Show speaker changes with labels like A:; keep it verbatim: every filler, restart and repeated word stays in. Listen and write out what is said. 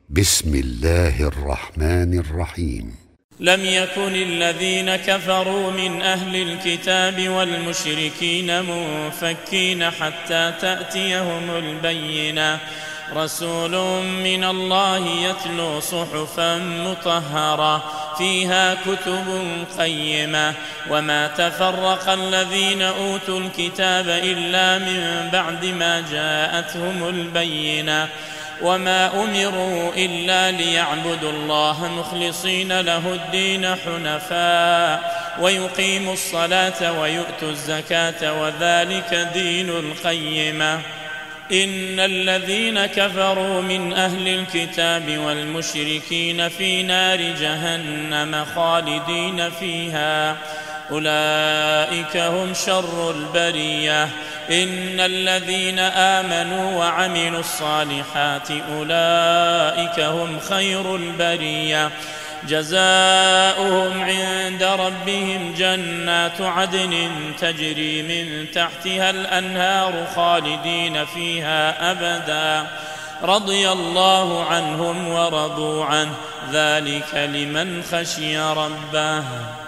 A: بسم الله الرحمن الرحيم.
B: لم يكن الذين كفروا من أهل الكتاب والمشركين منفكين حتى تأتيهم البينة، رسول من الله يتلو صحفا مطهرة فيها كتب قيمة، وما تفرق الذين أوتوا الكتاب إلا من بعد ما جاءتهم البينة، وما أمروا إلا ليعبدوا الله مخلصين له الدين حنفاء ويقيموا الصلاة ويؤتوا الزكاة وذلك دين القيمة. إن الذين كفروا من أهل الكتاب والمشركين في نار جهنم خالدين فيها، أولئك هم شر البرية. إن الذين آمنوا وعملوا الصالحات أولئك هم خير البرية، جزاؤهم عند ربهم جنات عدن تجري من تحتها الأنهار خالدين فيها أبدا، رضي الله عنهم ورضوا عنه، ذلك لمن خشي ربه.